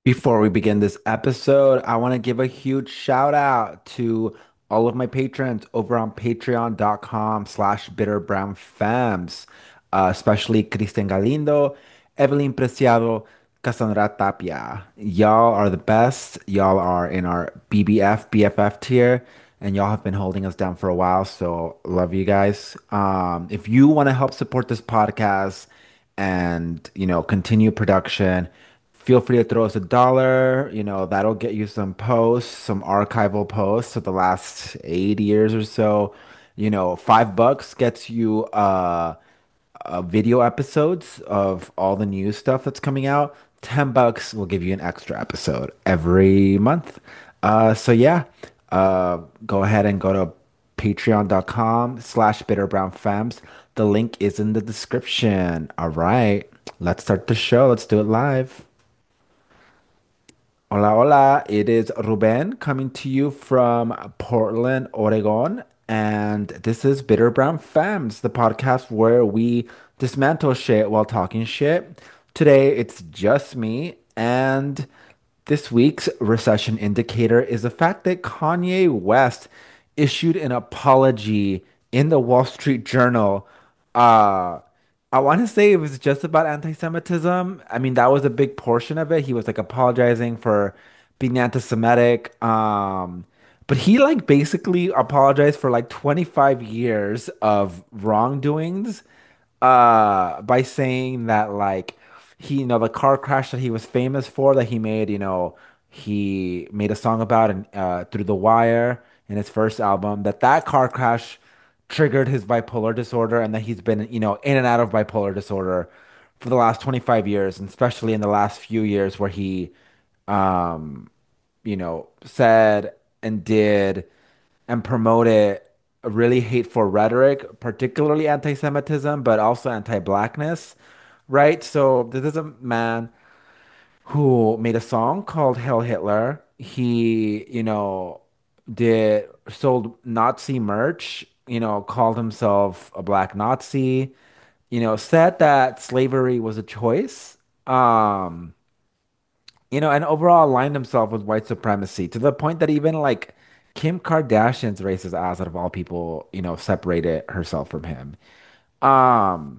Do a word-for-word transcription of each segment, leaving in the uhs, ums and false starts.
Before we begin this episode, I want to give a huge shout out to all of my patrons over on patreon.com slash bitterbrownfems, uh, especially Cristian Galindo, Evelyn Preciado, Cassandra Tapia. Y'all are the best. Y'all are in our B B F, B F F tier, and y'all have been holding us down for a while, so love you guys. Um, if you want to help support this podcast and, you know, continue production, feel free to throw us a dollar. You know, that'll get you some posts, some archival posts of the last eight years or so. You know, five bucks gets you uh, uh video episodes of all the new stuff that's coming out. Ten bucks will give you an extra episode every month. Uh, so yeah, uh, go ahead and go to patreon.com slash bitterbrownfems. The link is in the description. All right, let's start the show. Let's do it live. Hola, hola. It is Ruben coming to you from Portland, Oregon. And this is Bitter Brown Femmes, the podcast where we dismantle shit while talking shit. Today, it's just me. And this week's recession indicator is the fact that Kanye West issued an apology in the Wall Street Journal. Uh, I want to say it was just about anti-Semitism. I mean, that was a big portion of it. He was like apologizing for being anti-Semitic. Um, but he like basically apologized for like twenty-five years of wrongdoings uh by saying that like he, you know, the car crash that he was famous for that he made, you know, he made a song about and uh Through the Wire in his first album, that that car crash triggered his bipolar disorder, and that he's been, you know, in and out of bipolar disorder for the last twenty-five years, and especially in the last few years where he um you know, said and did and promoted a really hateful rhetoric, particularly anti-Semitism, but also anti-blackness, right? So this is a man who made a song called Hail Hitler. He, you know, did sold Nazi merch, you know, called himself a black Nazi, you know, said that slavery was a choice. Um, you know, and overall aligned himself with white supremacy to the point that even like Kim Kardashian's racist ass, out of all people, you know, separated herself from him. Um,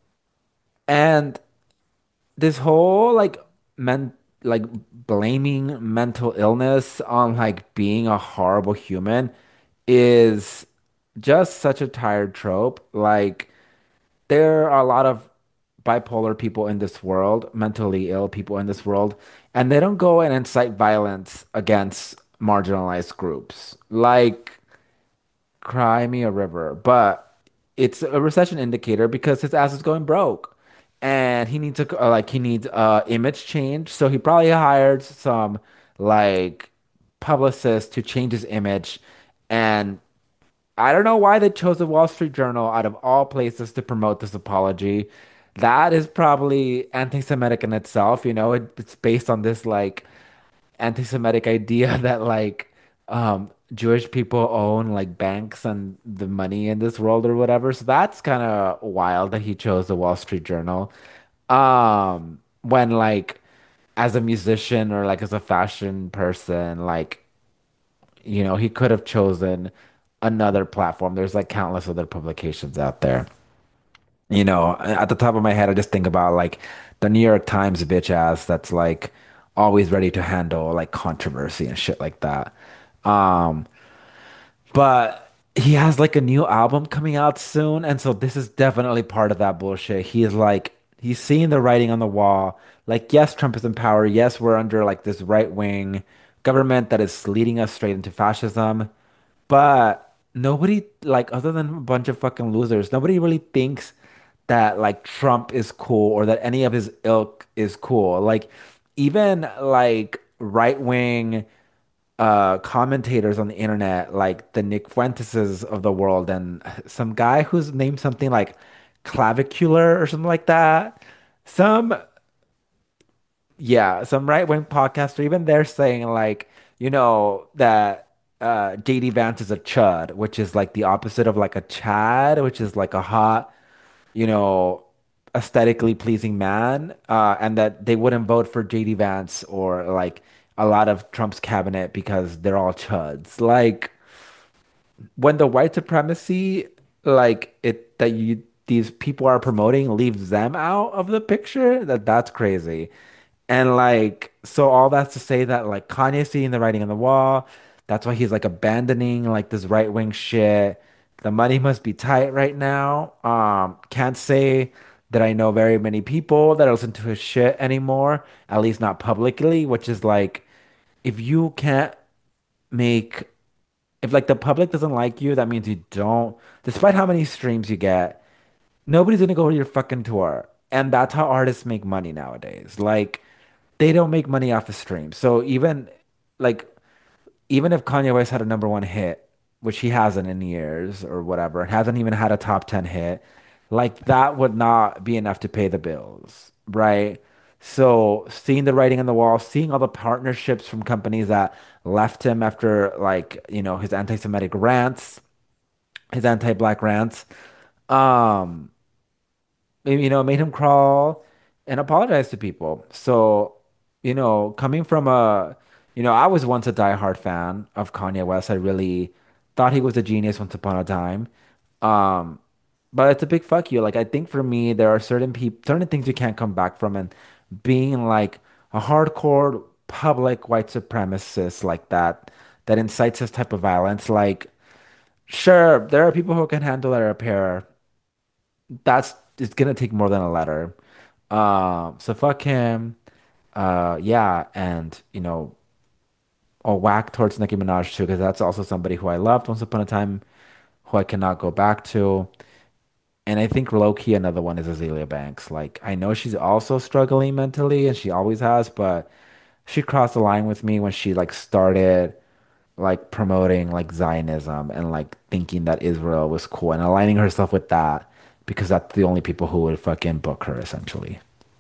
and this whole like men like blaming mental illness on like being a horrible human is just such a tired trope. Like, there are a lot of bipolar people in this world, mentally ill people in this world, and they don't go and incite violence against marginalized groups. Like, cry me a river. But it's a recession indicator because his ass is going broke. And he needs a uh, like he needs uh image change. So he probably hired some like publicist to change his image. And I don't know why they chose the Wall Street Journal out of all places to promote this apology. That is probably anti-Semitic in itself, you know. It, it's based on this like anti-Semitic idea that like um Jewish people own like banks and the money in this world or whatever. So that's kind of wild that he chose the Wall Street Journal. Um, when like as a musician or like as a fashion person, like, you know, he could have chosen another platform. There's like countless other publications out there. You know, at the top of my head, I just think about like the New York Times bitch ass that's like always ready to handle like controversy and shit like that. Um, but he has like a new album coming out soon, and so this is definitely part of that bullshit. He is like he's seeing the writing on the wall. Like, yes, Trump is in power. Yes, we're under like this right wing government that is leading us straight into fascism. But nobody, like, other than a bunch of fucking losers, nobody really thinks that like Trump is cool or that any of his ilk is cool. Like, even like right wing uh commentators on the internet, like the Nick Fuenteses of the world, and some guy who's named something like Clavicular or something like that. Some Yeah, some right wing podcaster, even they're saying like, you know, that uh J D Vance is a chud, which is like the opposite of like a Chad, which is like a hot, you know, aesthetically pleasing man, uh, and that they wouldn't vote for J D Vance or like a lot of Trump's cabinet because they're all chuds. Like when the white supremacy, like it that you these people are promoting leaves them out of the picture, that that's crazy. And like, so all that's to say that like Kanye's seeing the writing on the wall. That's why he's like abandoning like this right wing shit. The money must be tight right now. Um, can't say that I know very many people that listen to his shit anymore, at least not publicly, which is like, if you can't make, if like the public doesn't like you, that means you don't, despite how many streams you get, nobody's gonna go to your fucking tour. And that's how artists make money nowadays. Like, they don't make money off of streams. So even like even if Kanye West had a number one hit, which he hasn't in years or whatever, and hasn't even had a top ten hit, like that would not be enough to pay the bills, right? So seeing the writing on the wall, seeing all the partnerships from companies that left him after like, you know, his anti-Semitic rants, his anti-black rants, um, you know, made him crawl and apologize to people. So, you know, coming from a, you know, I was once a diehard fan of Kanye West. I really thought he was a genius once upon a time. Um, but it's a big fuck you. Like, I think for me, there are certain people, certain things you can't come back from, and being like a hardcore public white supremacist like that, that incites this type of violence. Like, sure, there are people who can handle a repair. That's it's gonna take more than a letter. Um, so fuck him. Uh, yeah, and you know, I'll whack towards Nicki Minaj too, because that's also somebody who I loved once upon a time, who I cannot go back to. And I think low key another one is Azealia Banks. Like I know she's also struggling mentally, and she always has, but she crossed the line with me when she like started like promoting like Zionism and like thinking that Israel was cool and aligning herself with that because that's the only people who would fucking book her essentially.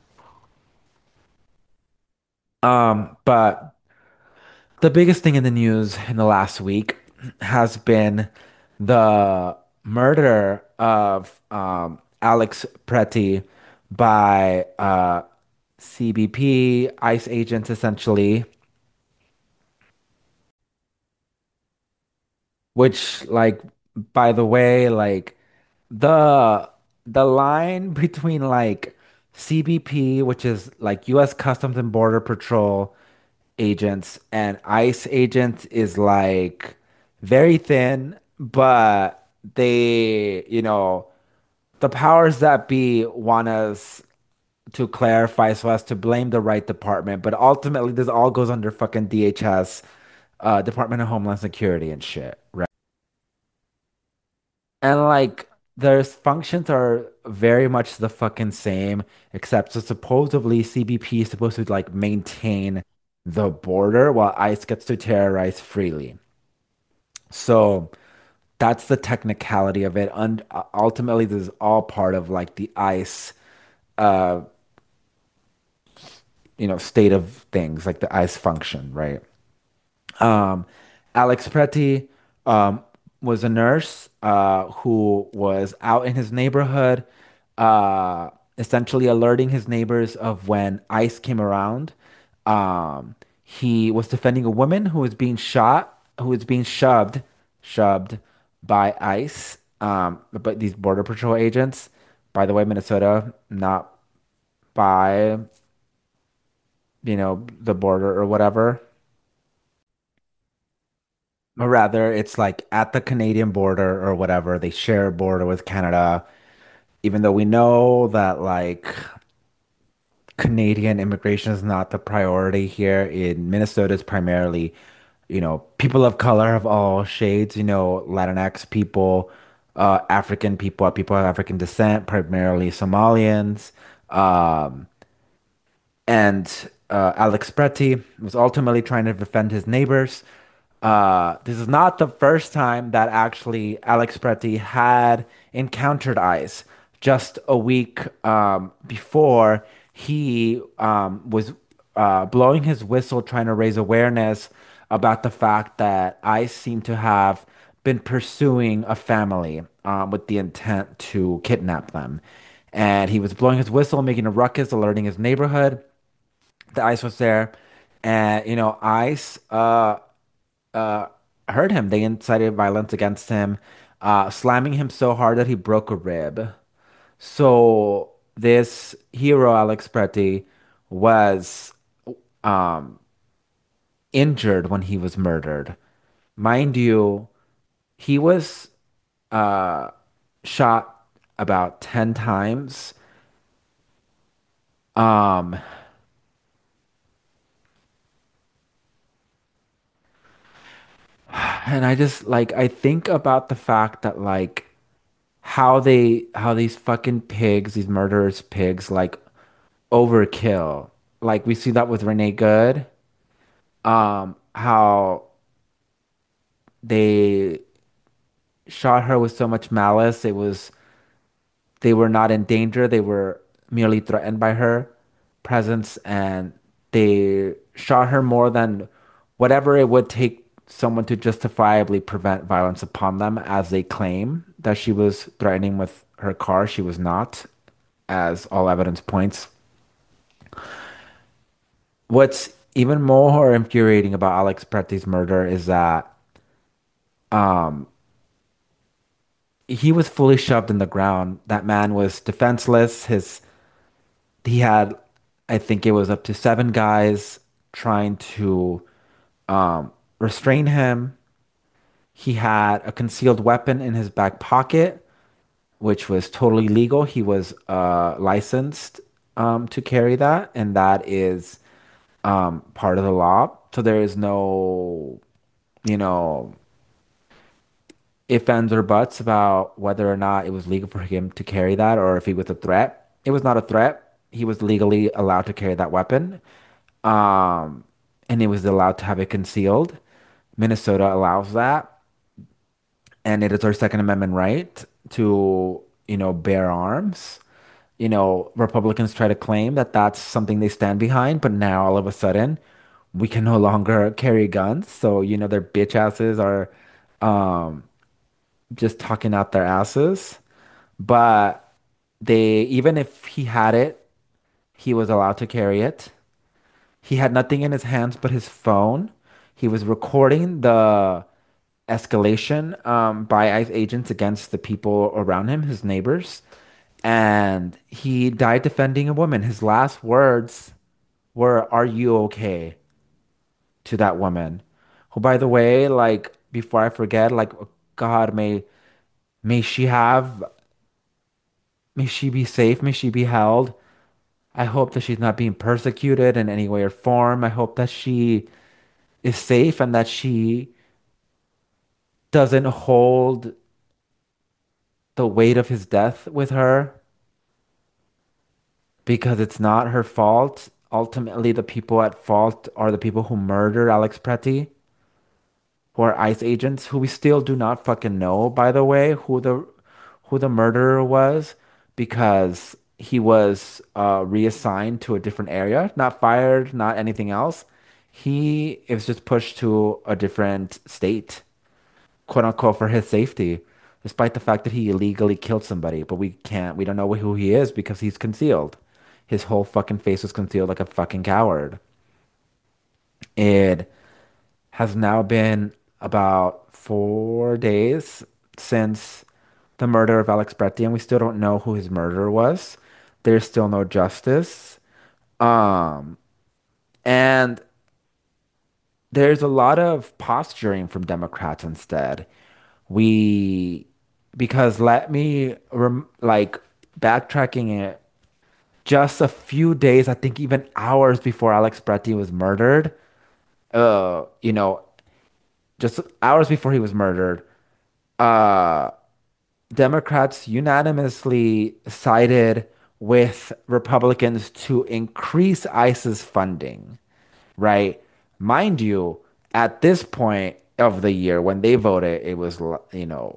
Um, but the biggest thing in the news in the last week has been the murder of um, Alex Pretty by uh, C B P, ICE agents essentially, which like by the way, like the the line between like C B P, which is like U S Customs and Border Patrol agents, and ICE agents is like very thin, but they, you know, the powers that be want us to clarify so as to blame the right department, but ultimately this all goes under fucking D H S, uh, Department of Homeland Security and shit, right? And like their functions are very much the fucking same, except so supposedly C B P is supposed to like maintain the border while ICE gets to terrorize freely. So that's the technicality of it. And ultimately, this is all part of like the ICE, uh, you know, state of things, like the ICE function, right? Um, Alex Pretty um, was a nurse uh, who was out in his neighborhood, uh, essentially alerting his neighbors of when ICE came around. Um, he was defending a woman who was being shot, who was being shoved, shoved by ICE, um, but these Border Patrol agents. By the way, Minnesota, not by, you know, the border or whatever. Or rather, it's like at the Canadian border or whatever. They share a border with Canada, even though we know that like Canadian immigration is not the priority here. In Minnesota, it's primarily, you know, people of color of all shades, you know, Latinx people, uh, African people, people of African descent, primarily Somalians. Um, and uh, Alex Pretty was ultimately trying to defend his neighbors. Uh, this is not the first time that actually Alex Pretty had encountered ICE. Just a week um, before, he um, was uh, blowing his whistle, trying to raise awareness about the fact that ICE seemed to have been pursuing a family um, with the intent to kidnap them. and he was blowing his whistle, making a ruckus, alerting his neighborhood. The ICE was there, and you know, ICE uh uh heard him. They incited violence against him, uh, slamming him so hard that he broke a rib. So this hero, Alex Pretty, was um injured when he was murdered. Mind you, he was uh shot about ten times. Um, and I just like I think about the fact that like how they how these fucking pigs, these murderous pigs, like overkill. Like we see that with Renee Good. Um, how they shot her with so much malice. It was they were not in danger. They were merely threatened by her presence, and they shot her more than whatever it would take someone to justifiably prevent violence upon them, as they claim that she was threatening with her car. She was not, as all evidence points. What's even more infuriating about Alex Pretty's murder is that um, he was fully shoved in the ground. That man was defenseless. His he had, I think it was up to seven guys trying to um, restrain him. He had a concealed weapon in his back pocket, which was totally legal. He was uh, licensed um, to carry that, and that is um, part of the law. So there is no, you know, ifs, ands, or buts about whether or not it was legal for him to carry that or if he was a threat. It was not a threat. He was legally allowed to carry that weapon. Um, and he was allowed to have it concealed. Minnesota allows that, and it is our Second Amendment right to, you know, bear arms. You know, Republicans try to claim that that's something they stand behind, but now all of a sudden we can no longer carry guns. So, you know, their bitch asses are um, just talking out their asses. But they, even if he had it, he was allowed to carry it. He had nothing in his hands but his phone. He was recording the escalation um, by ICE agents against the people around him, his neighbors. And he died defending a woman. His last words were, "Are you okay?" to that woman. Who, by the way, like, before I forget, like, God, may may she have, may she be safe, may she be held. I hope that she's not being persecuted in any way or form. I hope that she is safe and that she doesn't hold the weight of his death with her because it's not her fault. Ultimately, the people at fault are the people who murdered Alex Pretty, who are ICE agents, who we still do not fucking know, by the way, who the who the murderer was, because he was uh, reassigned to a different area, not fired, not anything else. He is just pushed to a different state, quote unquote, for his safety, despite the fact that he illegally killed somebody. But we can't, we don't know who he is because he's concealed. His whole fucking face was concealed like a fucking coward. It has now been about four days since the murder of Alex Bretti, and we still don't know who his murderer was. There's still no justice. Um, and there's a lot of posturing from Democrats instead. We, because let me rem like backtracking it, just a few days, I think even hours before Alex Bretti was murdered, uh, you know, just hours before he was murdered, uh, Democrats unanimously sided with Republicans to increase ICE's funding, right? Mind you, at this point of the year when they voted, it was, you know,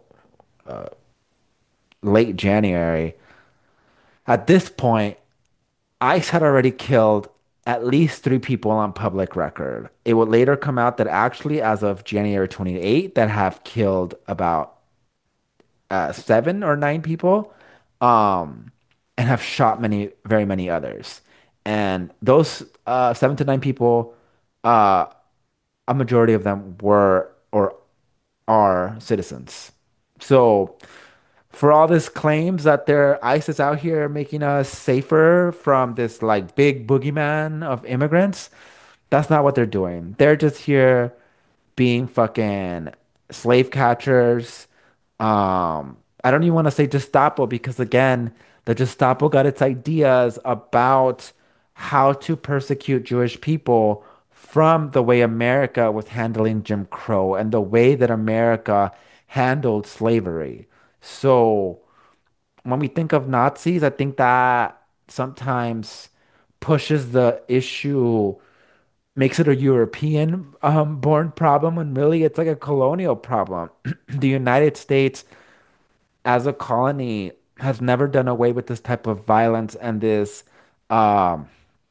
late January. At this point, ICE had already killed at least three people on public record. It would later come out that actually, as of January twenty-eighth, that have killed about uh, seven or nine people. Um, and have shot many, very many others. And those uh, seven to nine people, uh, a majority of them were or are citizens. So for all these claims that their ICE is out here making us safer from this like big boogeyman of immigrants, that's not what they're doing. They're just here being fucking slave catchers. Um, I don't even want to say Gestapo because again, the Gestapo got its ideas about how to persecute Jewish people from the way America was handling Jim Crow and the way that America handled slavery. So when we think of Nazis, I think that sometimes pushes the issue, makes it a European um, born problem when really it's like a colonial problem. The United States, as a colony, has never done away with this type of violence and this um,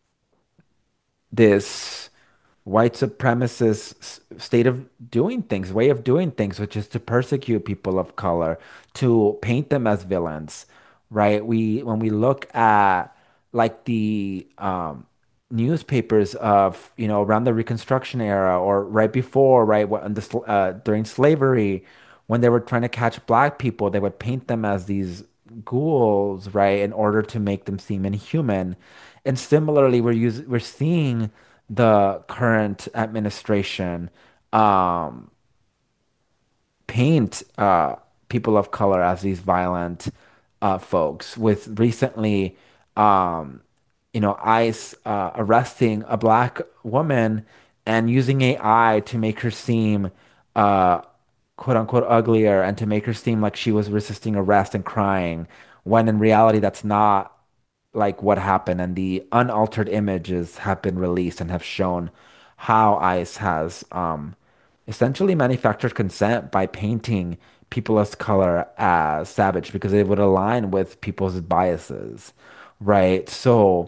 this white supremacist s- state of doing things, way of doing things, which is to persecute people of color, to paint them as villains, right? We when we look at like the um, newspapers of, you know, around the Reconstruction era or right before, right, when the, sl- uh, during slavery, when they were trying to catch black people, they would paint them as these ghouls, right, in order to make them seem inhuman. And similarly, we're using we're seeing the current administration um, paint uh, people of color as these violent uh, folks. With recently, um, you know, ICE uh, arresting a black woman and using A I to make her seem uh, quote unquote uglier and to make her seem like she was resisting arrest and crying, when in reality that's not like what happened. And the unaltered images have been released and have shown how ICE has um, essentially manufactured consent by painting people of color as savage because it would align with people's biases, right? So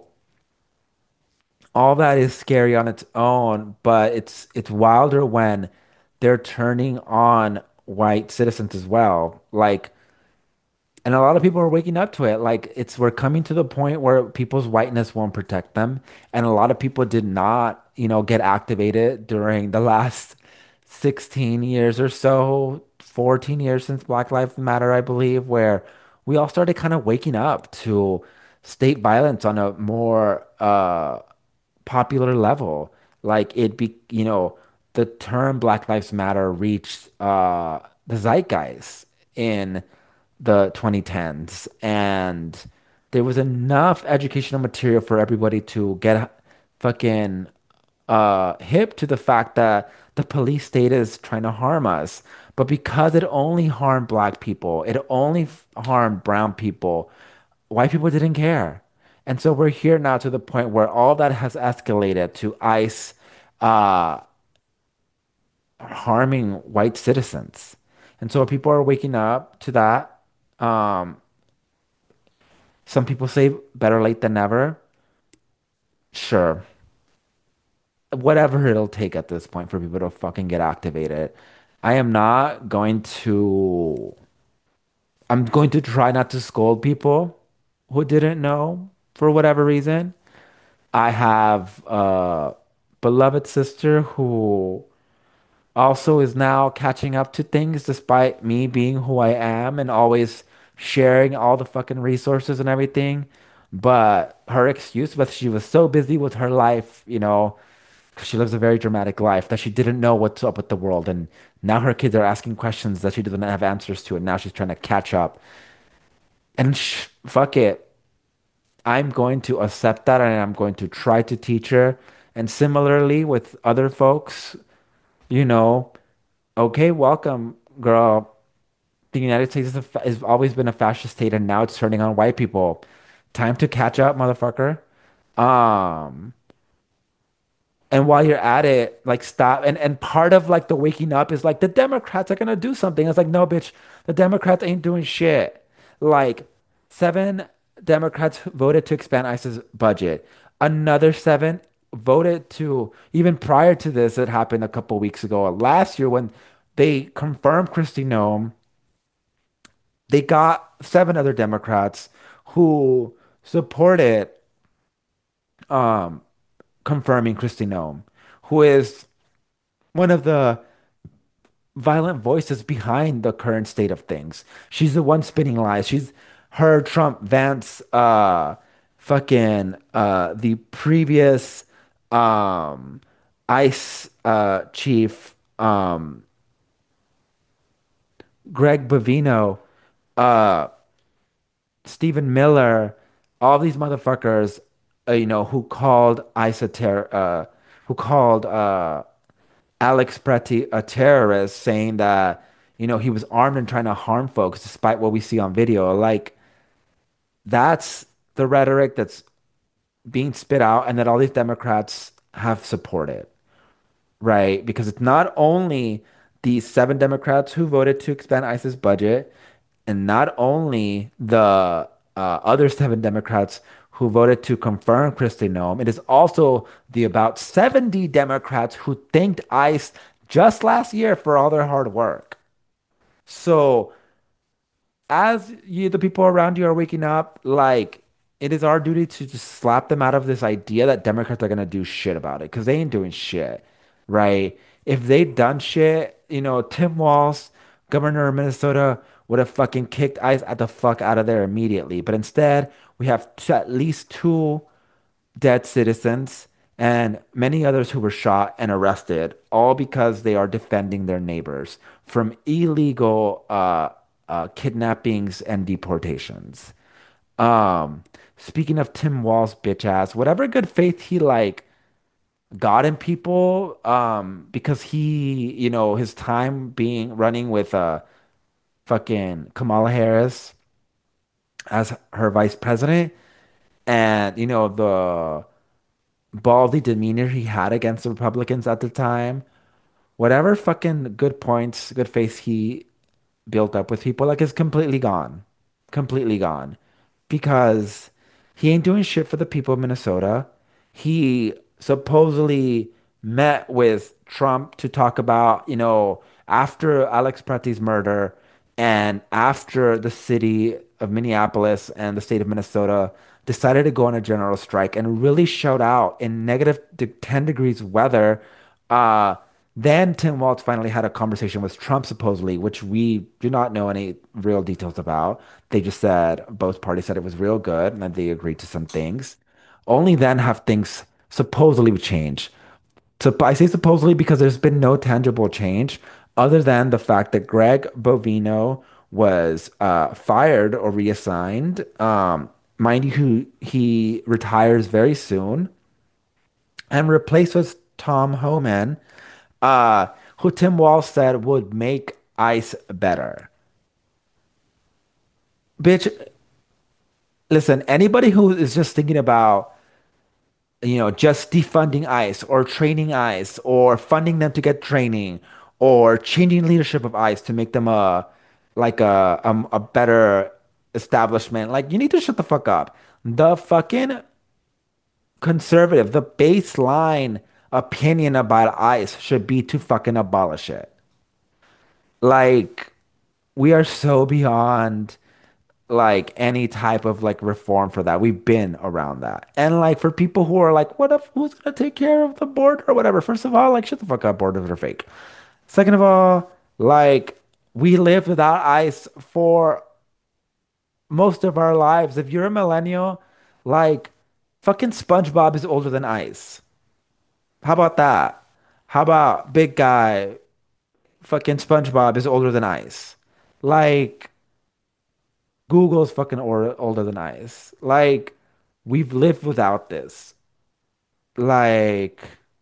all that is scary on its own, but it's it's wilder when they're turning on white citizens as well. Like, and a lot of people are waking up to it. Like it's we're coming to the point where people's whiteness won't protect them. And a lot of people did not, you know, get activated during the last sixteen years or so, fourteen years since Black Lives Matter, I believe, where we all started kind of waking up to state violence on a more uh popular level. Like it be, you know, the term Black Lives Matter reached uh the zeitgeist in the twenty tens, and there was enough educational material for everybody to get fucking uh hip to the fact that the police state is trying to harm us. But because it only harmed black people, it only f- harmed brown people, white people didn't care. And so we're here now to the point where all that has escalated to ICE uh harming white citizens. And so people are waking up to that. Um, some people say better late than never. Sure. Whatever it'll take at this point for people to fucking get activated. I am not going to, I'm going to try not to scold people who didn't know for whatever reason. I have a beloved sister who also is now catching up to things despite me being who I am and always sharing all the fucking resources and everything. But her excuse was she was so busy with her life, you know, 'cause she lives a very dramatic life that she didn't know what's up with the world. And now her kids are asking questions that she doesn't have answers to. And now she's trying to catch up. And sh fuck it. I'm going to accept that and I'm going to try to teach her. And similarly with other folks, you know, okay, welcome, girl. The United States is a fa has always been a fascist state, and now it's turning on white people. Time to catch up, motherfucker. Um, and while you're at it, like stop. And and part of like the waking up is like the Democrats are gonna do something. It's like, no, bitch, the Democrats ain't doing shit. Like seven Democrats voted to expand ICE's budget. Another seven voted to, even prior to this, it happened a couple weeks ago, last year when they confirmed Kristi Noem. They got seven other Democrats who supported um, confirming Kristi Noem, who is one of the violent voices behind the current state of things. She's the one spinning lies. She's her, Trump, Vance, uh, fucking uh, the previous um, ICE uh, chief, um, Greg Bovino, uh, Stephen Miller, all these motherfuckers, uh, you know, who called ICE a terror, uh, who called uh, Alex Preti a terrorist, saying that, you know, he was armed and trying to harm folks, despite what we see on video. Like, that's the rhetoric that's being spit out, and that all these Democrats have supported, right? Because it's not only the seven Democrats who voted to expand ICE's budget, and not only the uh, other seven Democrats who voted to confirm Kristi Noem, it is also the about seventy Democrats who thanked ICE just last year for all their hard work. So as you, the people around you are waking up, like it is our duty to just slap them out of this idea that Democrats are gonna do shit about it because they ain't doing shit, right? If they'd done shit, you know, Tim Walz, governor of Minnesota, would have fucking kicked ICE at the fuck out of there immediately. But instead, we have t at least two dead citizens and many others who were shot and arrested, all because they are defending their neighbors from illegal uh, uh, kidnappings and deportations. Um, speaking of Tim Walz bitch ass, whatever good faith he like got in people, um, because he, you know, his time being running with uh fucking Kamala Harris as her vice president, and you know the ballsy demeanor he had against the Republicans at the time, whatever fucking good points, good faith he built up with people, like is completely gone. Completely gone. Because he ain't doing shit for the people of Minnesota. He supposedly met with Trump to talk about, you know, after Alex Preti's murder and after the city of Minneapolis and the state of Minnesota decided to go on a general strike and really showed out in negative de- ten degrees weather. Uh, then Tim Walz finally had a conversation with Trump, supposedly, which we do not know any real details about. They just said both parties said it was real good and that they agreed to some things. Only then have things supposedly changed. So I say supposedly because there's been no tangible change other than the fact that Greg Bovino was uh, fired or reassigned. Um, mind you, who he retires very soon and replaced with Tom Homan, uh, who Tim Walz said would make ICE better. Bitch, listen, anybody who is just thinking about, you know, just defunding ICE or training ICE or funding them to get training or changing leadership of ICE to make them a like a a, a better establishment, like you need to shut the fuck up. The fucking conservative, the baseline opinion about ICE should be to fucking abolish it. Like we are so beyond like any type of like reform for that. We've been around that. And like for people who are like, what if who's gonna take care of the border or whatever? First of all, like shut the fuck up, borders are fake. Second of all, like we lived without ICE for most of our lives. If you're a millennial, like fucking SpongeBob is older than ICE. How about that? How about big guy? Fucking SpongeBob is older than ICE. Like Google's fucking or older than ICE. Like, we've lived without this. Like,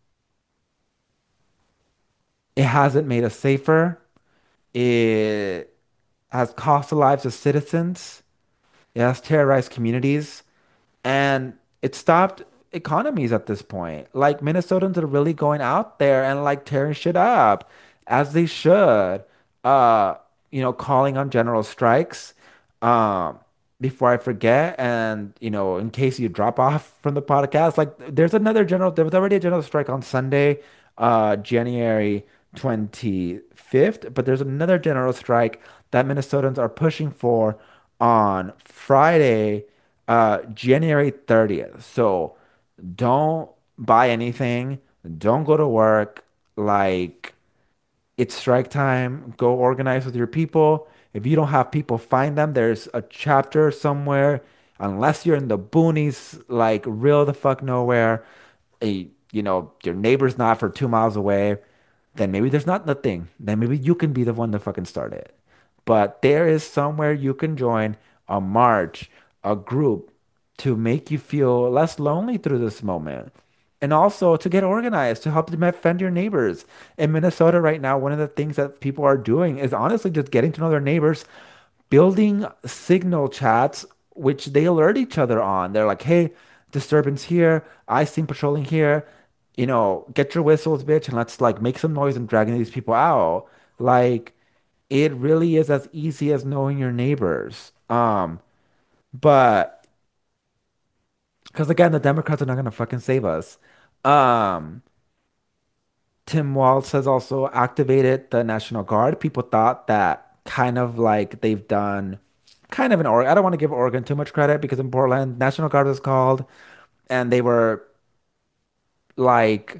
it hasn't made us safer. It has cost the lives of citizens. It has terrorized communities. And it stopped economies at this point. Like Minnesotans are really going out there and like tearing shit up as they should. Uh, you know, calling on general strikes. Um, before I forget, and you know, in case you drop off from the podcast, like there's another general, there was already a general strike on Sunday, uh, January twenty-fifth, but there's another general strike that Minnesotans are pushing for on Friday, Uh, January thirtieth. So don't buy anything. Don't go to work. Like, it's strike time. Go organize with your people. If you don't have people, find them. There's a chapter somewhere. Unless you're in the boonies, like real the fuck nowhere, a, you know, your neighbor's not for two miles away, then maybe there's not nothing. Then maybe you can be the one to fucking start it. But there is somewhere you can join a march, a group to make you feel less lonely through this moment. And also to get organized, to help defend your neighbors. In Minnesota right now, one of the things that people are doing is honestly just getting to know their neighbors, building signal chats, which they alert each other on. They're like, hey, disturbance here. I seen patrolling here. You know, get your whistles, bitch, and let's like make some noise and dragging these people out. Like, it really is as easy as knowing your neighbors. Um, but because again, the Democrats are not gonna fucking save us. Um, Tim Walz has also activated the National Guard. People thought that kind of like they've done kind of in Oregon. I don't want to give Oregon too much credit because in Portland, National Guard was called and they were like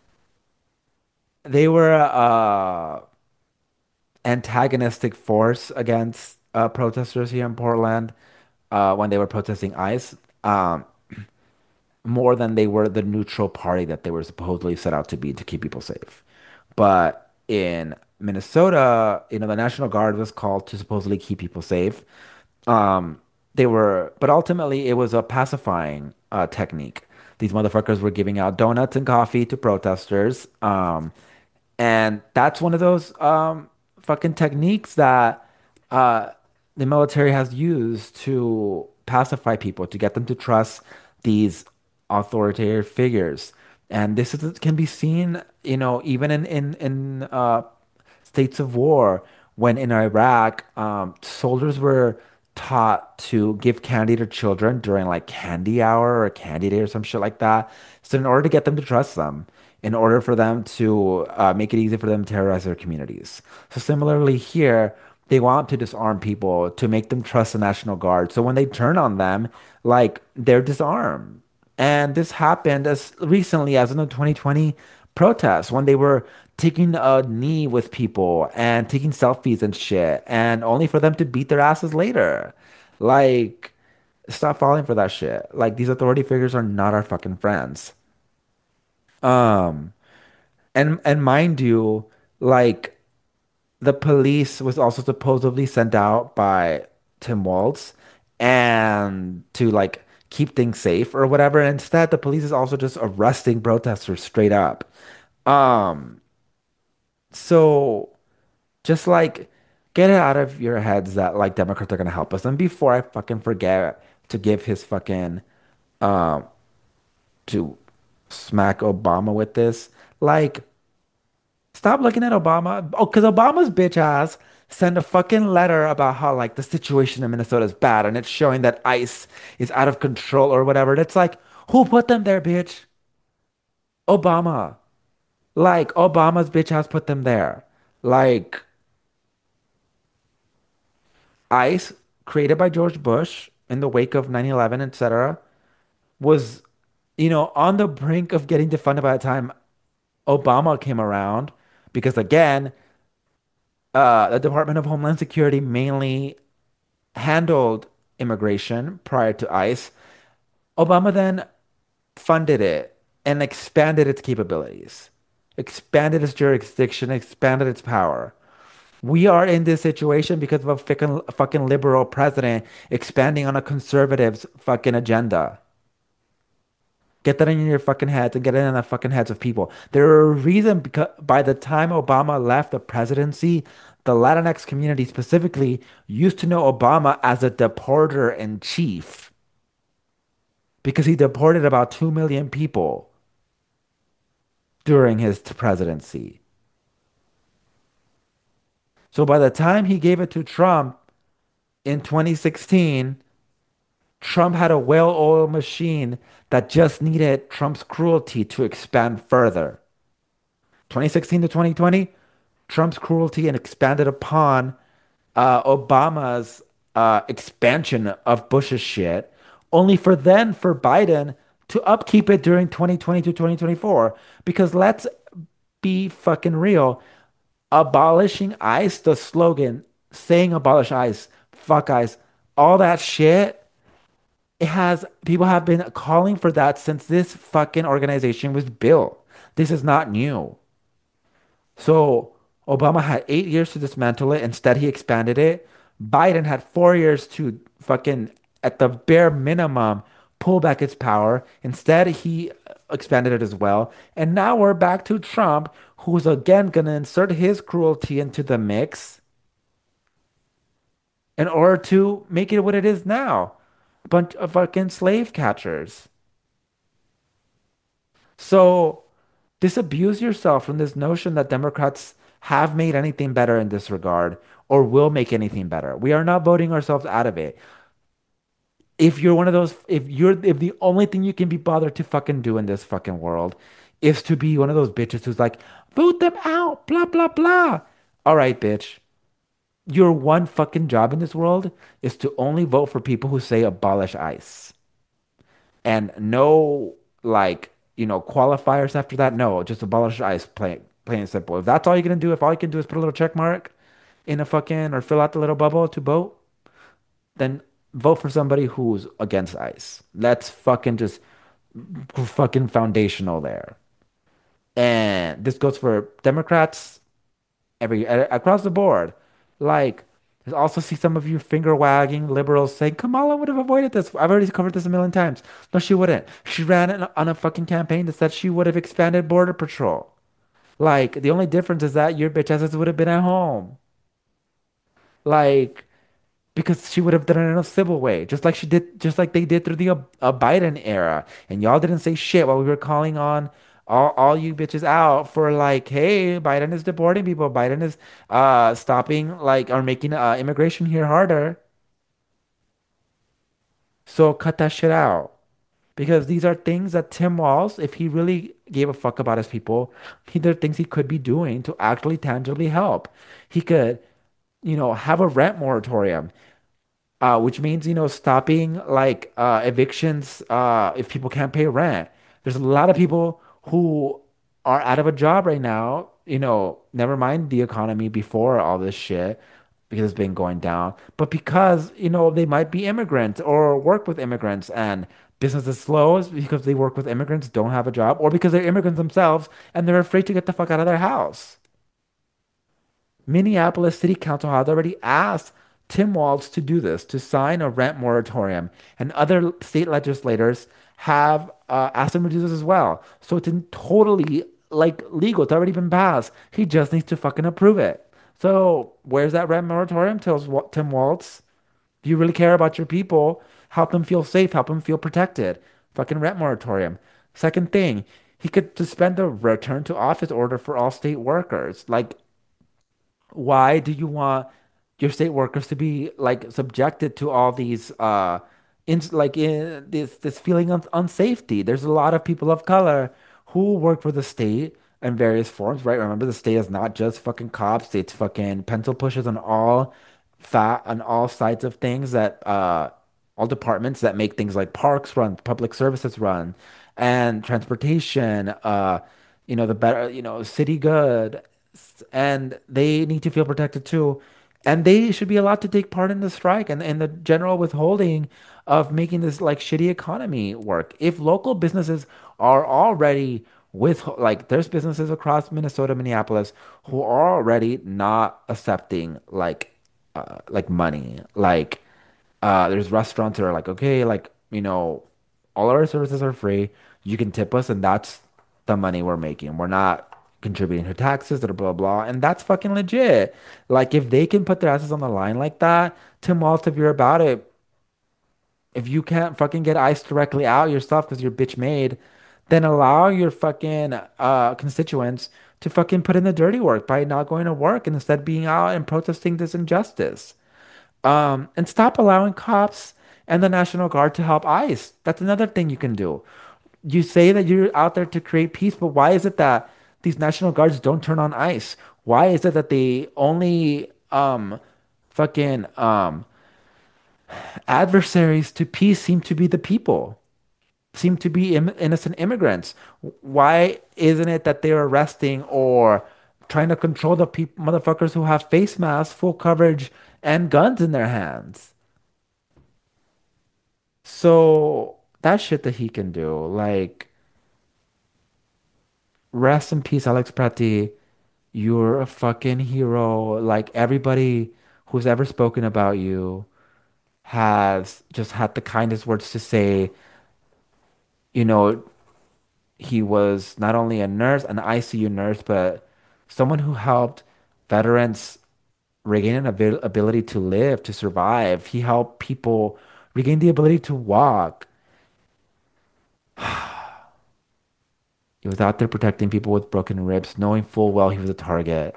they were uh antagonistic force against uh protesters here in Portland uh when they were protesting ICE. Um more than they were the neutral party that they were supposedly set out to be to keep people safe. But in Minnesota, you know, the National Guard was called to supposedly keep people safe. Um, they were, but ultimately it was a pacifying uh, technique. These motherfuckers were giving out donuts and coffee to protesters. Um, and that's one of those um, fucking techniques that uh, the military has used to pacify people, to get them to trust these authoritarian figures. And this is, can be seen, you know, even in in in uh, states of war, when in Iraq, um, soldiers were taught to give candy to children during like candy hour or candy day or some shit like that. So in order to get them to trust them, in order for them to uh, make it easy for them to terrorize their communities. So similarly here, they want to disarm people to make them trust the National Guard. So when they turn on them, like they're disarmed. And this happened as recently as in the twenty twenty protests when they were taking a knee with people and taking selfies and shit, and only for them to beat their asses later. Like, stop falling for that shit. Like, these authority figures are not our fucking friends. Um, and and mind you, like the police was also supposedly sent out by Tim Walz and to like keep things safe or whatever. And instead, the police is also just arresting protesters straight up. Um, so just like get it out of your heads that like Democrats are gonna help us. And before I fucking forget to give his fucking um to smack Obama with this, like stop looking at Obama. Oh, because Obama's bitch ass sent a fucking letter about how like the situation in Minnesota is bad and it's showing that ICE is out of control or whatever. And it's like, who put them there, bitch? Obama. Like Obama's bitch ass put them there. Like ICE, created by George Bush in the wake of nine eleven, et cetera, was, you know, on the brink of getting defunded by the time Obama came around. Because again, uh, the Department of Homeland Security mainly handled immigration prior to ICE. Obama then funded it and expanded its capabilities, expanded its jurisdiction, expanded its power. We are in this situation because of a fucking, fucking liberal president expanding on a conservative's fucking agenda. Get that in your fucking heads and get it in the fucking heads of people. There are a reason because by the time Obama left the presidency, the Latinx community specifically used to know Obama as a deporter in chief because he deported about two million people during his presidency. So by the time he gave it to Trump in twenty sixteen, Trump had a well-oiled machine that just needed Trump's cruelty to expand further. twenty sixteen to twenty twenty, Trump's cruelty and expanded upon uh, Obama's uh, expansion of Bush's shit. only for then for Biden to upkeep it during twenty twenty to twenty twenty-four. Because let's be fucking real. Abolishing ICE, the slogan, saying abolish ICE, fuck ICE, all that shit, it has people have been calling for that since this fucking organization was built. This is not new. So Obama had eight years to dismantle it. Instead, he expanded it. Biden had four years to fucking, at the bare minimum, pull back its power. Instead, he expanded it as well. And now we're back to Trump, who's again gonna insert his cruelty into the mix in order to make it what it is now. A bunch of fucking slave catchers. So disabuse yourself from this notion that Democrats have made anything better in this regard or will make anything better. We are not voting ourselves out of it. If you're one of those, if you're, if the only thing you can be bothered to fucking do in this fucking world is to be one of those bitches who's like, vote them out, blah, blah, blah. All right, bitch. Your one fucking job in this world is to only vote for people who say abolish ICE and no like you know qualifiers after that. No, just abolish ICE, plain plain and simple. If that's all you're gonna do, if all you can do is put a little check mark in a fucking or fill out the little bubble to vote, then vote for somebody who's against ICE. That's fucking just fucking foundational there. And this goes for Democrats, every a- across the board. Like, I also see some of you finger wagging liberals saying Kamala would have avoided this. I've already covered this a million times. No, she wouldn't. She ran on on a fucking campaign that said she would have expanded border patrol. Like, the only difference is that your bitch asses would have been at home. Like, because she would have done it in a civil way, just like she did, just like they did through the uh, uh, Biden era. And y'all didn't say shit while we were calling on all, all you bitches out for like, hey, Biden is deporting people. Biden is uh stopping like or making uh, immigration here harder. So cut that shit out. Because these are things that Tim Walz, if he really gave a fuck about his people, he there are things he could be doing to actually tangibly help. He could, you know, have a rent moratorium. Uh, which means, you know, stopping like uh, evictions uh, if people can't pay rent. There's a lot of people who are out of a job right now, you know, never mind the economy before all this shit because it's been going down, but because, you know, they might be immigrants or work with immigrants and business is slow because they work with immigrants, don't have a job, or because they're immigrants themselves and they're afraid to get the fuck out of their house. Minneapolis City Council has already asked Tim Walz to do this, to sign a rent moratorium, and other state legislators have uh, asked him to do this as well. So it's in totally like legal. It's already been passed. He just needs to fucking approve it. So where's that rent moratorium? Tells Wa- Tim Walz. If you really care about your people, help them feel safe, help them feel protected. Fucking rent moratorium. Second thing, he could suspend the return to office order for all state workers. Like, why do you want your state workers to be like subjected to all these uh in like in this this feeling of unsafety? There's a lot of people of color who work for the state in various forms, right? Remember, the state is not just fucking cops, it's fucking pencil pushers on all fat on all sides of things that uh all departments that make things like parks run, public services run, and transportation, uh, you know, the better, you know, city good, and they need to feel protected too. And they should be allowed to take part in the strike and, and the general withholding of making this like shitty economy work. If local businesses are already with like there's businesses across Minnesota, Minneapolis who are already not accepting like uh, like money. Like uh, there's restaurants that are like, okay, like, you know, all our services are free. You can tip us, and that's the money we're making. We're not contributing to taxes or blah blah. And that's fucking legit. Like if they can put their asses on the line like that, Tim Walz, if you're about it, if you can't fucking get ICE directly out yourself because you're bitch made, then allow your fucking uh constituents to fucking put in the dirty work by not going to work and instead being out and protesting this injustice. Um, and stop allowing cops and the National Guard to help ICE. That's another thing you can do. You say that you're out there to create peace, but why is it that these National Guards don't turn on ICE? Why is it that they only um fucking um Adversaries to peace seem to be the people, seem to be Im innocent immigrants. Why isn't it that they're arresting or trying to control the people, motherfuckers who have face masks, full coverage, and guns in their hands? So that shit that he can do, like, rest in peace, Alex Prati. You're a fucking hero. Like, everybody who's ever spoken about you has just had the kindest words to say. You know, he was not only a nurse, an I C U nurse, but someone who helped veterans regain an abil ability to live, to survive. He helped people regain the ability to walk. He was out there protecting people with broken ribs, knowing full well he was a target.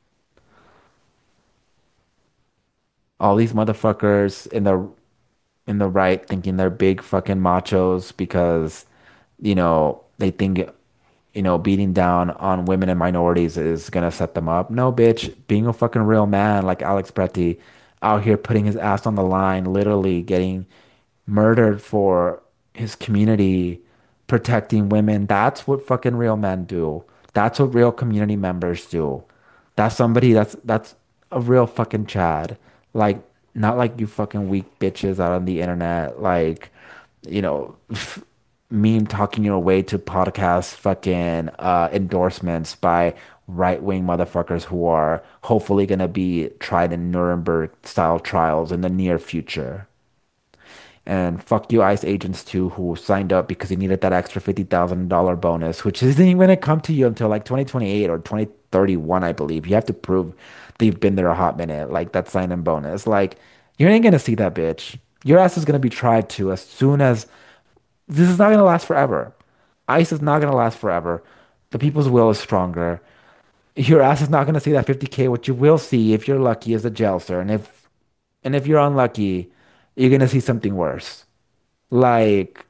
All these motherfuckers in the in the right thinking they're big fucking machos because, you know, they think, you know, beating down on women and minorities is gonna set them up. No, bitch, being a fucking real man like Alex Preti out here putting his ass on the line, literally getting murdered for his community, protecting women. That's what fucking real men do. That's what real community members do. That's somebody that's that's a real fucking Chad. Like, not like you fucking weak bitches out on the internet, like, you know, meme talking your way to podcast fucking uh endorsements by right-wing motherfuckers who are hopefully gonna be tried in Nuremberg style trials in the near future. And fuck you, ICE agents too, who signed up because they needed that extra fifty thousand dollars bonus, which isn't even going to come to you until like twenty twenty-eight or twenty thirty-one, I believe. You have to prove that you've been there a hot minute, like that sign-in bonus. Like, you ain't going to see that bitch. Your ass is going to be tried to as soon as this is not going to last forever. ICE is not going to last forever. The people's will is stronger. Your ass is not going to see that fifty K. What you will see, if you're lucky, is a jail, sir. And if and if you're unlucky, you're going to see something worse. Like,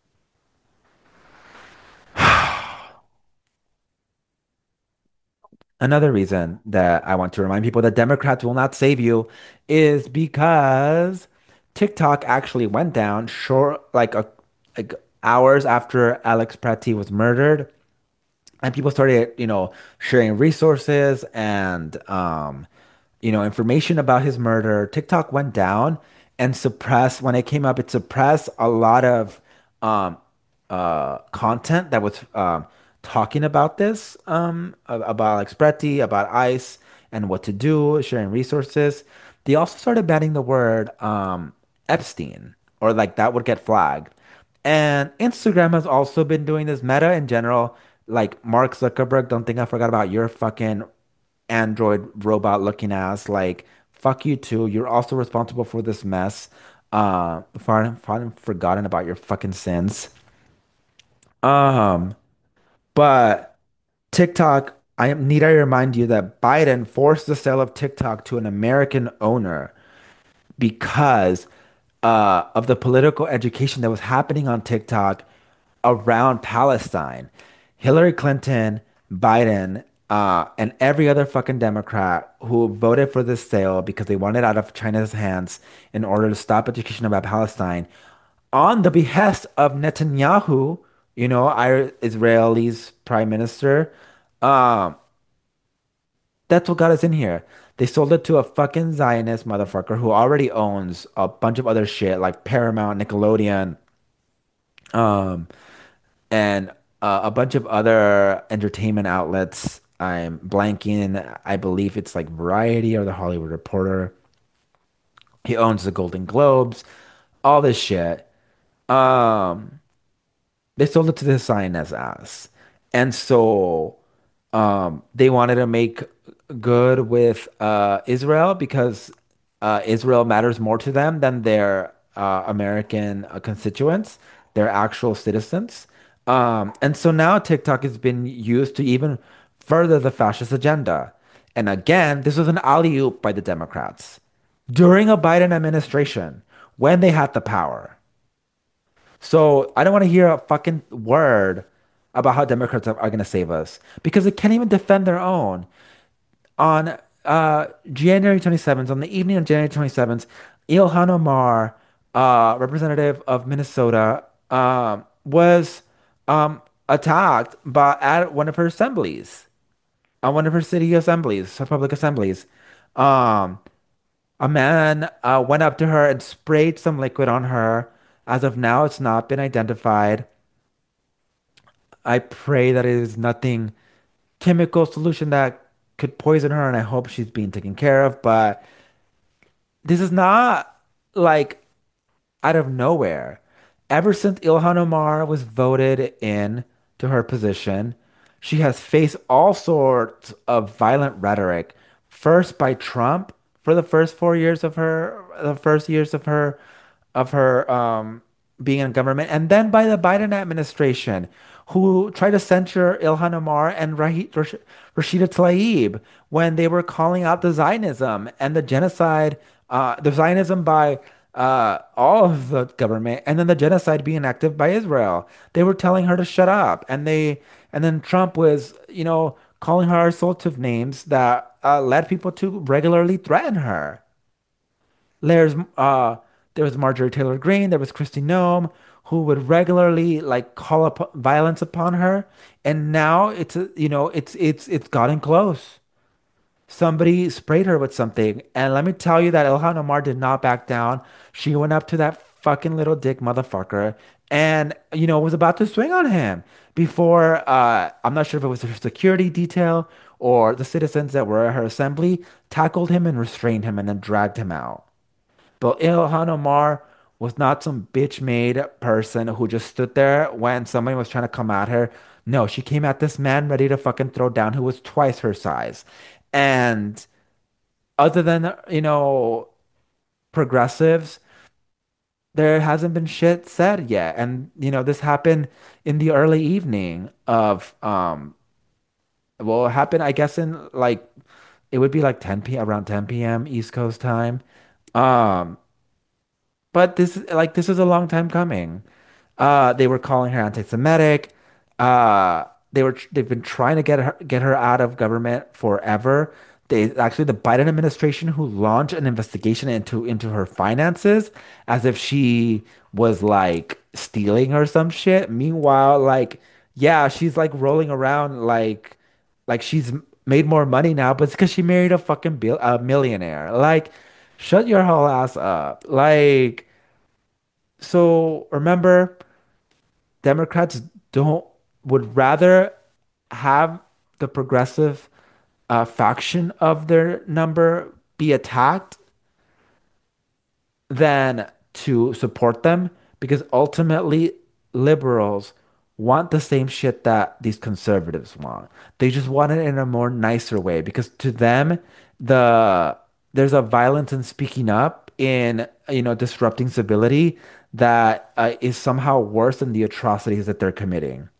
another reason that I want to remind people that Democrats will not save you is because TikTok actually went down short, like a like hours after Alex Prati was murdered, and people started, you know, sharing resources and um, you know, information about his murder. TikTok went down and suppressed when it came up. It suppressed a lot of um, uh, content that was um, talking about this, um, a- about Alex Preti, about ICE, and what to do, sharing resources. They also started banning the word um, Epstein, or like that would get flagged. And Instagram has also been doing this. Meta in general, like Mark Zuckerberg, don't think I forgot about your fucking Android robot looking ass. Like, fuck you too. You're also responsible for this mess. Uh, far, far forgotten about your fucking sins. Um, but TikTok, I am- need I remind you that Biden forced the sale of TikTok to an American owner because uh, of the political education that was happening on TikTok around Palestine. Hillary Clinton, Biden, uh, and every other fucking Democrat who voted for this sale because they wanted out of China's hands in order to stop education about Palestine on the behest of Netanyahu, you know, our Israeli's prime minister. Um, that's what got us in here. They sold it to a fucking Zionist motherfucker who already owns a bunch of other shit like Paramount, Nickelodeon, um, and uh, a bunch of other entertainment outlets. I'm blanking. I believe it's like Variety or the Hollywood Reporter. He owns the Golden Globes, all this shit. Um, they sold it to the Zionist ass. And so um, they wanted to make good with uh, Israel because uh, Israel matters more to them than their uh, American uh, constituents, their actual citizens. Um, and so now TikTok has been used to even further the fascist agenda. And again, this was an alley-oop by the Democrats during a Biden administration when they had the power. So I don't want to hear a fucking word about how Democrats are, are going to save us because they can't even defend their own. On uh, January twenty-seventh, on the evening of January twenty-seventh, Ilhan Omar, uh, representative of Minnesota, um, was um, attacked by at one of her assemblies, on one of her city assemblies, her public assemblies. Um, a man uh, went up to her and sprayed some liquid on her. As of now, it's not been identified. I pray that it is nothing chemical solution that could poison her, and I hope she's being taken care of. But this is not like out of nowhere. Ever since Ilhan Omar was voted in to her position, she has faced all sorts of violent rhetoric. First by Trump for the first four years of her, the first years of her, of her um, being in government, and then by the Biden administration, who tried to censure Ilhan Omar and Rahi- Rash- Rashida Tlaib when they were calling out the Zionism and the genocide, uh, the Zionism by uh, all of the government, and then the genocide being active by Israel. They were telling her to shut up, and they, and then Trump was, you know, calling her all sorts of names that uh, led people to regularly threaten her. There's uh there was Marjorie Taylor Greene, there was Kristi Noem, who would regularly like call up violence upon her. And now it's a- you know, it's it's it's gotten close. Somebody sprayed her with something. And let me tell you that Ilhan Omar did not back down. She went up to that fucking little dick motherfucker and you know was about to swing on him before uh I'm not sure if it was her security detail or the citizens that were at her assembly tackled him and restrained him and then dragged him out. But Ilhan Omar was not some bitch made person who just stood there when somebody was trying to come at her. No, she came at this man ready to fucking throw down who was twice her size. And other than, you know, progressives, there hasn't been shit said yet. And, you know, this happened in the early evening of, um, well, it happened, I guess, in like, it would be like ten p m, around ten p m. East Coast time. Um, But this like this is a long time coming. Uh, they were calling her anti-Semitic. Uh, they were they've been trying to get her get her out of government forever. They actually the Biden administration who launched an investigation into into her finances as if she was like stealing or some shit. Meanwhile, like yeah, she's like rolling around like like she's made more money now, but it's because she married a fucking bill a millionaire. Like, shut your whole ass up. Like. So remember, Democrats don't would rather have the progressive uh, faction of their number be attacked than to support them because ultimately liberals want the same shit that these conservatives want. They just want it in a more nicer way because to them the there's a violence in speaking up in you know disrupting civility that uh, is somehow worse than the atrocities that they're committing.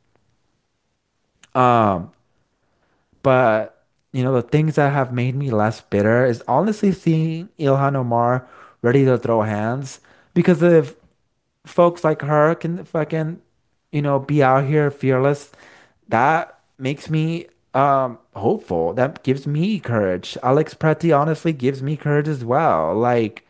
Um, but you know the things that have made me less bitter is honestly seeing Ilhan Omar ready to throw hands because if folks like her can fucking, you know, be out here fearless, that makes me um hopeful. That gives me courage. Alex Pretty honestly gives me courage as well. Like,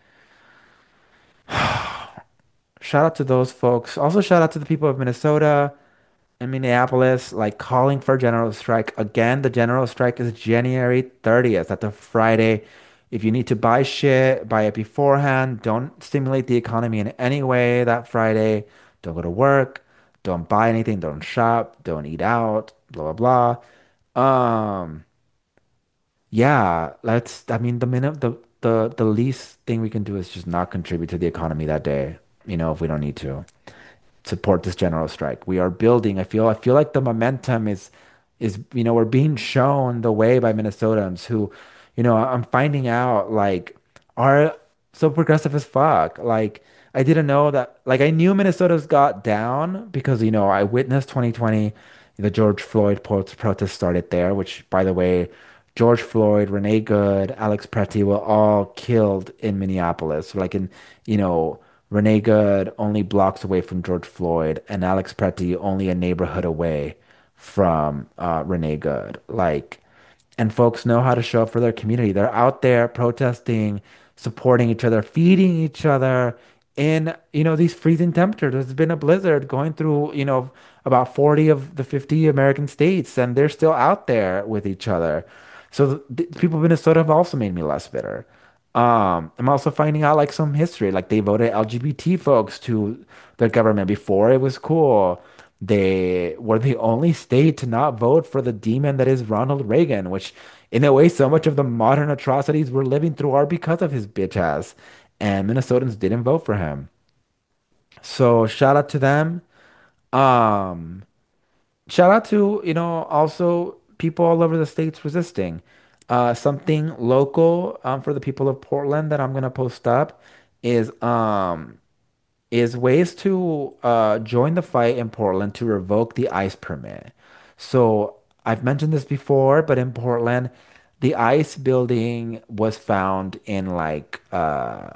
shout out to those folks. Also, shout out to the people of Minnesota and Minneapolis, like calling for general strike. Again, the general strike is January thirtieth. That's a Friday. If you need to buy shit, buy it beforehand. Don't stimulate the economy in any way that Friday. Don't go to work. Don't buy anything. Don't shop. Don't eat out. Blah blah blah. Um, yeah, let's. I mean, the minute the the the least thing we can do is just not contribute to the economy that day. You know, if we don't need to support this general strike. We are building. I feel I feel like the momentum is is you know we're being shown the way by Minnesotans who, you know, I'm finding out like are so progressive as fuck. Like I didn't know that. Like I knew Minnesota's got down because you know I witnessed twenty twenty, the George Floyd pro- protest started there. Which by the way. George Floyd, Renee Good, Alex Pretty were all killed in Minneapolis. Like in, you know, Renee Good only blocks away from George Floyd, and Alex Pretty only a neighborhood away from uh, Renee Good. Like, and folks know how to show up for their community. They're out there protesting, supporting each other, feeding each other in, you know, these freezing temperatures. There's been a blizzard going through, you know, about forty of the fifty American states, and they're still out there with each other. So the, the people of Minnesota have also made me less bitter. Um, I'm also finding out like some history, like they voted L G B T folks to the government before it was cool. They were the only state to not vote for the demon that is Ronald Reagan, which in a way, so much of the modern atrocities we're living through are because of his bitch ass. And Minnesotans didn't vote for him. So shout out to them. Um, Shout out to, you know, also people all over the states resisting. Uh, something local um, for the people of Portland that I'm gonna post up is um is ways to uh, join the fight in Portland to revoke the ICE permit. So I've mentioned this before, but in Portland, the ICE building was found in like uh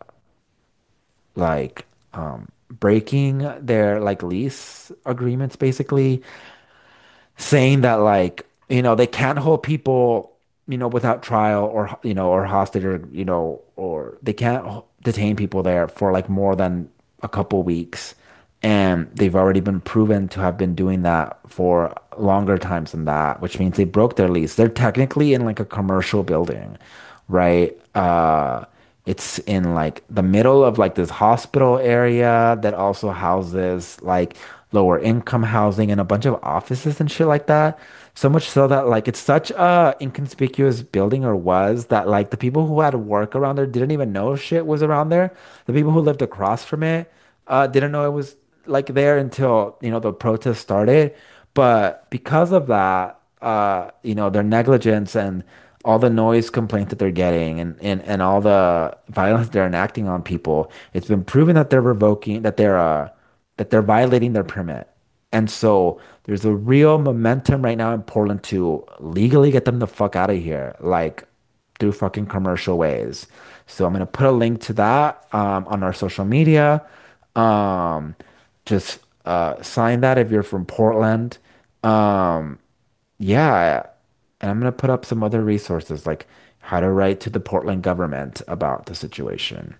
like um breaking their like lease agreements basically saying that like you know they can't hold people you know without trial or you know or hostage or you know or they can't h- detain people there for like more than a couple weeks and they've already been proven to have been doing that for longer times than that, which means they broke their lease. They're technically in like a commercial building, right? Uh it's in like the middle of like this hospital area that also houses like lower income housing and a bunch of offices and shit like that. So much so that like it's such a inconspicuous building or was that like the people who had work around there didn't even know shit was around there. The people who lived across from it uh didn't know it was like there until you know the protest started. But because of that, uh, you know, their negligence and all the noise complaints that they're getting and, and, and all the violence they're enacting on people, it's been proven that they're revoking that they're uh that they're violating their permit. And so there's a real momentum right now in Portland to legally get them the fuck out of here, like through fucking commercial ways. So I'm gonna put a link to that um, on our social media. Um, just uh, sign that if you're from Portland. Um, yeah, and I'm gonna put up some other resources like how to write to the Portland government about the situation.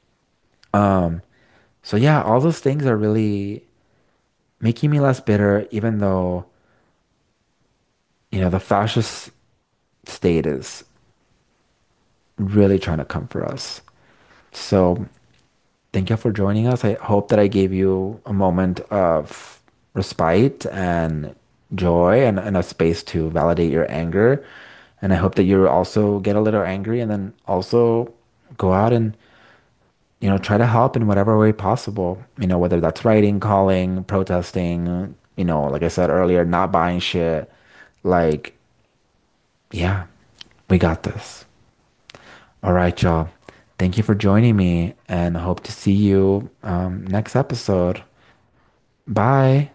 Um, so yeah, all those things are really making me less bitter, even though, you know, the fascist state is really trying to come for us. So thank you for joining us. I hope that I gave you a moment of respite and joy and, and a space to validate your anger. And I hope that you also get a little angry and then also go out and, you know, try to help in whatever way possible. You know, whether that's writing, calling, protesting, you know, like I said earlier, not buying shit. Like, yeah, we got this. All right, y'all. Thank you for joining me and hope to see you um, next episode. Bye.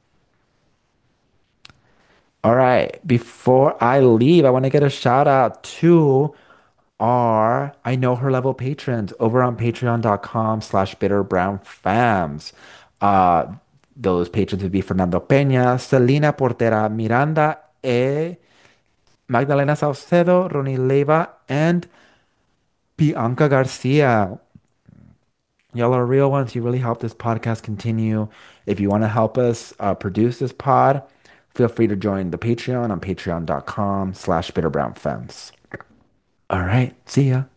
All right. Before I leave, I want to get a shout out to our I know her level patrons over on patreon.com slash bitterbrownfams. Uh, those patrons would be Fernando Peña, Selena Portera, Miranda E, Magdalena Saucedo, Ronnie Leva, and Bianca Garcia. Y'all are real ones. You really help this podcast continue. If you want to help us uh, produce this pod, feel free to join the Patreon on patreon.com slash bitterbrownfans. All right. See ya.